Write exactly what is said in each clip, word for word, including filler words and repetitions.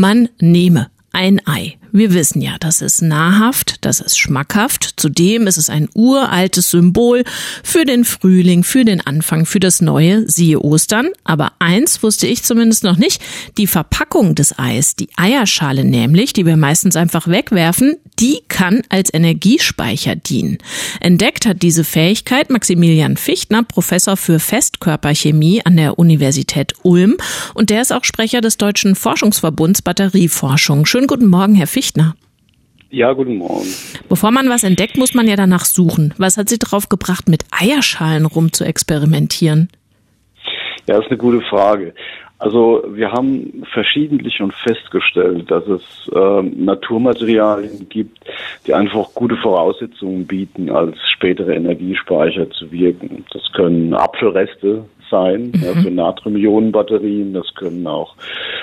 Man nehme ein Ei. Wir wissen ja, das ist nahrhaft, das ist schmackhaft. Zudem ist es ein uraltes Symbol für den Frühling, für den Anfang, für das Neue, siehe Ostern. Aber eins wusste ich zumindest noch nicht, die Verpackung des Eis, die Eierschale nämlich, die wir meistens einfach wegwerfen, die kann als Energiespeicher dienen. Entdeckt hat diese Fähigkeit Maximilian Fichtner, Professor für Festkörperchemie an der Universität Ulm. Und der ist auch Sprecher des Deutschen Forschungsverbunds Batterieforschung. Schönen guten Morgen, Herr Fichtner. Ja, guten Morgen. Bevor man was entdeckt, muss man ja danach suchen. Was hat Sie darauf gebracht, mit Eierschalen rum zu experimentieren? Ja, das ist eine gute Frage. Also wir haben verschiedentlich schon festgestellt, dass es äh, Naturmaterialien gibt, die einfach gute Voraussetzungen bieten, als spätere Energiespeicher zu wirken. Das können Apfelreste sein, mhm. ja, für Natrium-Ionen-Batterien, das können auch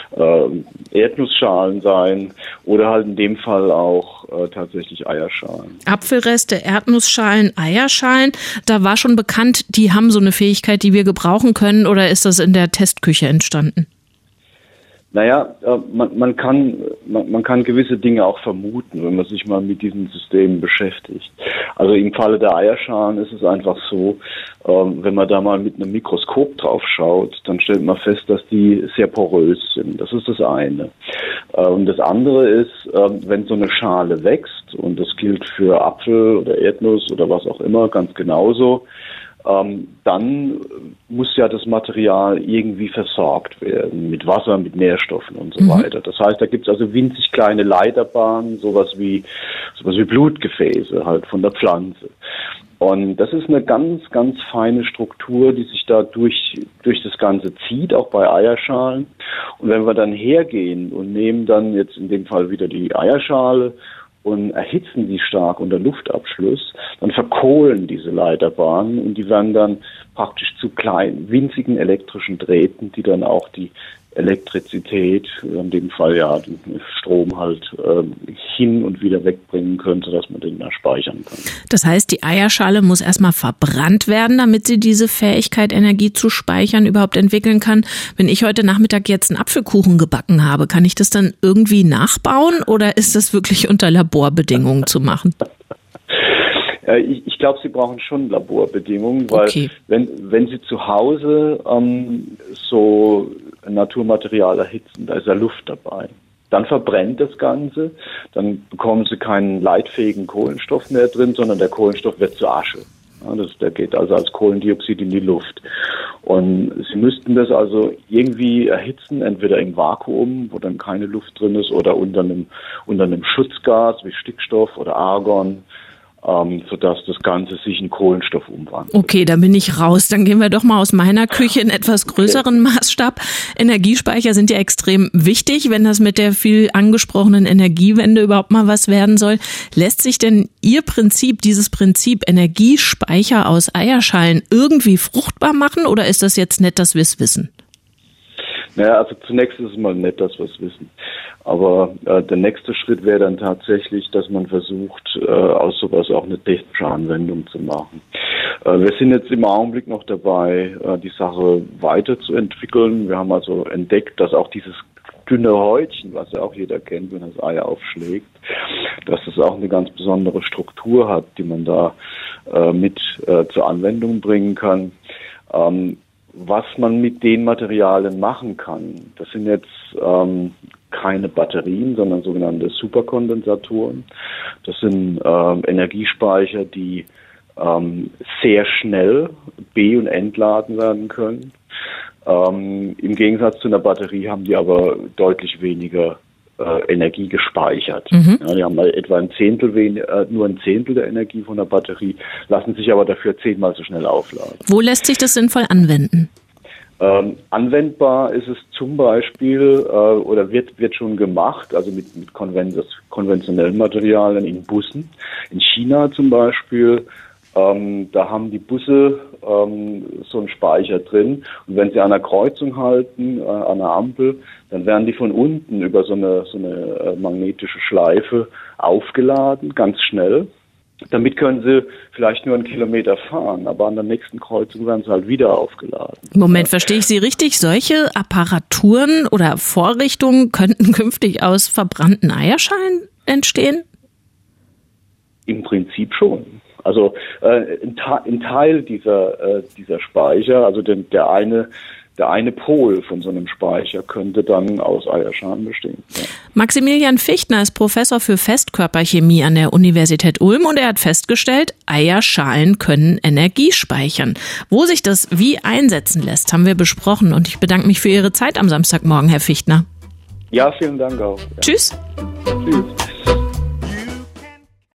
äh, Erdnussschalen sein oder halt in dem Fall auch äh, tatsächlich Eierschalen. Apfelreste, Erdnussschalen, Eierschalen, da war schon bekannt, die haben so eine Fähigkeit, die wir gebrauchen können, oder ist das in der Testküche entstanden? Naja, man, man kann man, man kann gewisse Dinge auch vermuten, wenn man sich mal mit diesen Systemen beschäftigt. Also im Falle der Eierschalen ist es einfach so, ähm, wenn man da mal mit einem Mikroskop drauf schaut, dann stellt man fest, dass die sehr porös sind. Das ist das eine. Äh, und das andere ist, äh, wenn so eine Schale wächst, und das gilt für Apfel oder Erdnuss oder was auch immer ganz genauso, Ähm, dann muss ja das Material irgendwie versorgt werden mit Wasser, mit Nährstoffen und so mhm. weiter. Das heißt, da gibt es also winzig kleine Leiterbahnen, sowas wie sowas wie Blutgefäße halt von der Pflanze. Und das ist eine ganz, ganz feine Struktur, die sich da durch durch das Ganze zieht, auch bei Eierschalen. Und wenn wir dann hergehen und nehmen dann jetzt in dem Fall wieder die Eierschale und erhitzen die stark unter Luftabschluss, dann verkohlen diese Leiterbahnen und die werden dann praktisch zu kleinen, winzigen elektrischen Drähten, die dann auch die Elektrizität, in dem Fall ja den Strom halt äh, hin und wieder wegbringen können, sodass man den da speichern kann. Das heißt, die Eierschale muss erstmal verbrannt werden, damit sie diese Fähigkeit, Energie zu speichern, überhaupt entwickeln kann. Wenn ich heute Nachmittag jetzt einen Apfelkuchen gebacken habe, kann ich das dann irgendwie nachbauen oder ist das wirklich unter Laborbedingungen zu machen? Ich, ich glaube, Sie brauchen schon Laborbedingungen, weil okay. wenn wenn Sie zu Hause ähm, so Naturmaterial erhitzen, da ist ja Luft dabei. Dann verbrennt das Ganze, dann bekommen Sie keinen leitfähigen Kohlenstoff mehr drin, sondern der Kohlenstoff wird zu Asche. Ja, das, der geht also als Kohlendioxid in die Luft. Und Sie müssten das also irgendwie erhitzen, entweder im Vakuum, wo dann keine Luft drin ist, oder unter einem, unter einem Schutzgas wie Stickstoff oder Argon, Ähm, sodass das Ganze sich in Kohlenstoff umwandelt. Okay, dann bin ich raus. Dann gehen wir doch mal aus meiner Küche in etwas größeren Maßstab. Energiespeicher sind ja extrem wichtig, wenn das mit der viel angesprochenen Energiewende überhaupt mal was werden soll. Lässt sich denn Ihr Prinzip, dieses Prinzip Energiespeicher aus Eierschalen irgendwie fruchtbar machen oder ist das jetzt nett, dass wir es wissen? Naja, also zunächst ist es mal nett, dass wir es wissen. Aber äh, der nächste Schritt wäre dann tatsächlich, dass man versucht, äh, aus sowas auch eine technische Anwendung zu machen. Äh, wir sind jetzt im Augenblick noch dabei, äh, die Sache weiterzuentwickeln. Wir haben also entdeckt, dass auch dieses dünne Häutchen, was ja auch jeder kennt, wenn das Ei aufschlägt, dass es auch eine ganz besondere Struktur hat, die man da äh, mit äh, zur Anwendung bringen kann. Ähm, Was man mit den Materialien machen kann, das sind jetzt ähm, keine Batterien, sondern sogenannte Superkondensatoren. Das sind ähm, Energiespeicher, die ähm, sehr schnell be- und entladen werden können. Ähm, Im Gegensatz zu einer Batterie haben die aber deutlich weniger äh, Energie gespeichert. Mhm. Ja, die haben mal etwa ein Zehntel, wen- äh, nur ein Zehntel der Energie von der Batterie, lassen sich aber dafür zehnmal so schnell aufladen. Wo lässt sich das sinnvoll anwenden? Ähm, anwendbar ist es zum Beispiel äh, oder wird wird schon gemacht, also mit, mit konven- konventionellen Materialien in Bussen. In China zum Beispiel, ähm, da haben die Busse ähm, so einen Speicher drin und wenn sie an einer Kreuzung halten, äh, an einer Ampel, dann werden die von unten über so eine so eine äh, magnetische Schleife aufgeladen, ganz schnell. Damit können sie vielleicht nur einen Kilometer fahren, aber an der nächsten Kreuzung werden sie halt wieder aufgeladen. Moment, verstehe ich Sie richtig? Solche Apparaturen oder Vorrichtungen könnten künftig aus verbrannten Eierschalen entstehen? Im Prinzip schon. Also äh, ein, Ta- ein Teil dieser äh, dieser Speicher, also den, der eine der eine Pol von so einem Speicher könnte dann aus Eierschalen bestehen. Ja. Maximilian Fichtner ist Professor für Festkörperchemie an der Universität Ulm und er hat festgestellt, Eierschalen können Energie speichern. Wo sich das wie einsetzen lässt, haben wir besprochen und ich bedanke mich für Ihre Zeit am Samstagmorgen, Herr Fichtner. Ja, vielen Dank auch. Ja. Tschüss. Tschüss.